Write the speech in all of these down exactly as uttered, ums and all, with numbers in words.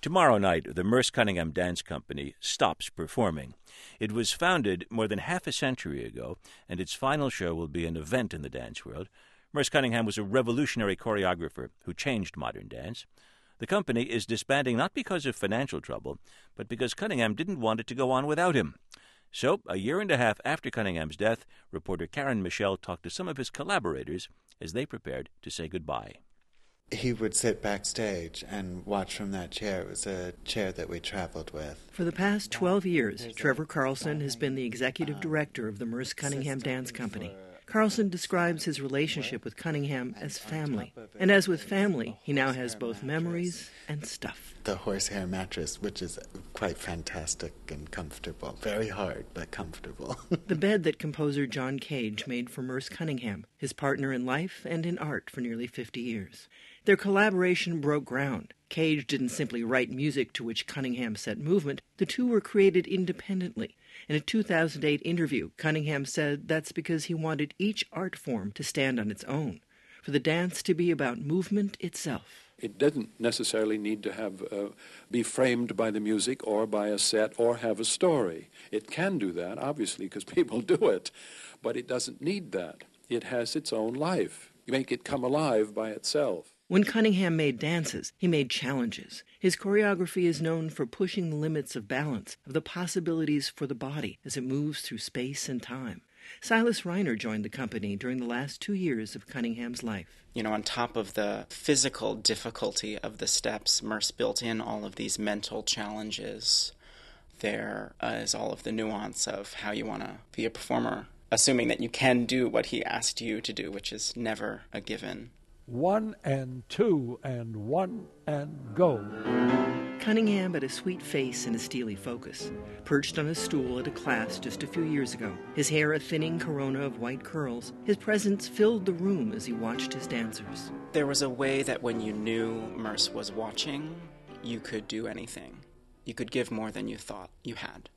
Tomorrow night, the Merce Cunningham Dance Company stops performing. It was founded more than half a century ago, and its final show will be an event in the dance world. Merce Cunningham was a revolutionary choreographer who changed modern dance. The company is disbanding not because of financial trouble, but because Cunningham didn't want it to go on without him. So, a year and a half after Cunningham's death, reporter Karen Michelle talked to some of his collaborators as they prepared to say goodbye. He would sit backstage and watch from that chair. It was a chair that we traveled with. For the past twelve years, Trevor Carlson has been the executive director of the Merce Cunningham Dance Company. Carlson describes his relationship with Cunningham as family. And as with family, he now has both memories and stuff. The horsehair mattress, which is quite fantastic and comfortable. Very hard, but comfortable. The bed that composer John Cage made for Merce Cunningham, his partner in life and in art for nearly fifty years. Their collaboration broke ground. Cage didn't simply write music to which Cunningham set movement. The two were created independently. In a two thousand eight interview, Cunningham said that's because he wanted each art form to stand on its own, for the dance to be about movement itself. It doesn't necessarily need to have uh, be framed by the music or by a set or have a story. It can do that, obviously, because people do it, but it doesn't need that. It has its own life. You make it come alive by itself. When Cunningham made dances, he made challenges. His choreography is known for pushing the limits of balance, of the possibilities for the body as it moves through space and time. Silas Reiner joined the company during the last two years of Cunningham's life. You know, on top of the physical difficulty of the steps, Merce built in all of these mental challenges. There uh, is all of the nuance of how you want to be a performer, assuming that you can do what he asked you to do, which is never a given. One and two and one and go. Cunningham had a sweet face and a steely focus. Perched on a stool at a class just a few years ago, his hair a thinning corona of white curls, his presence filled the room as he watched his dancers. There was a way that when you knew Merce was watching, you could do anything. You could give more than you thought you had.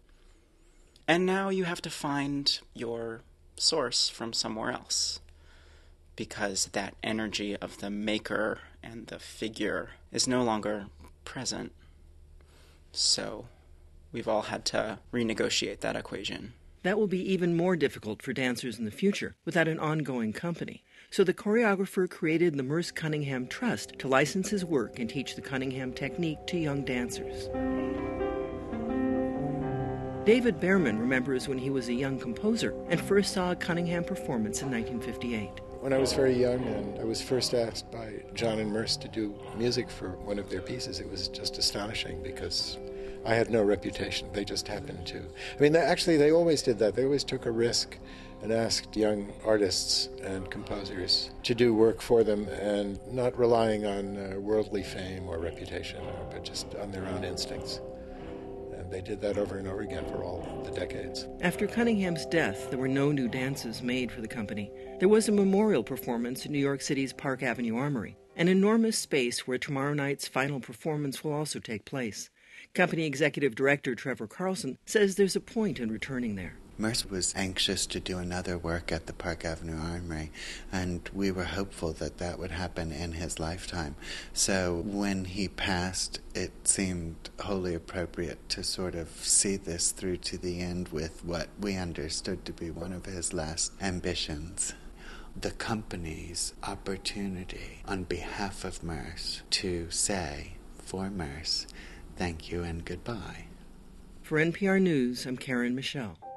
And now you have to find your source from somewhere else, because that energy of the maker and the figure is no longer present. So we've all had to renegotiate that equation. That will be even more difficult for dancers in the future without an ongoing company. So the choreographer created the Merce Cunningham Trust to license his work and teach the Cunningham technique to young dancers. David Behrman remembers when he was a young composer and first saw a Cunningham performance in nineteen fifty-eight. When I was very young and I was first asked by John and Merce to do music for one of their pieces, it was just astonishing because I had no reputation. They just happened to. I mean, they, actually, they always did that. They always took a risk and asked young artists and composers to do work for them and not relying on uh, worldly fame or reputation, but just on their own instincts. They did that over and over again for all the decades. After Cunningham's death, there were no new dances made for the company. There was a memorial performance in New York City's Park Avenue Armory, an enormous space where tomorrow night's final performance will also take place. Company executive director Trevor Carlson says there's a point in returning there. Merce was anxious to do another work at the Park Avenue Armory, and we were hopeful that that would happen in his lifetime. So when he passed, it seemed wholly appropriate to sort of see this through to the end with what we understood to be one of his last ambitions. The company's opportunity on behalf of Merce to say, for Merce, thank you and goodbye. For N P R News, I'm Karen Michelle.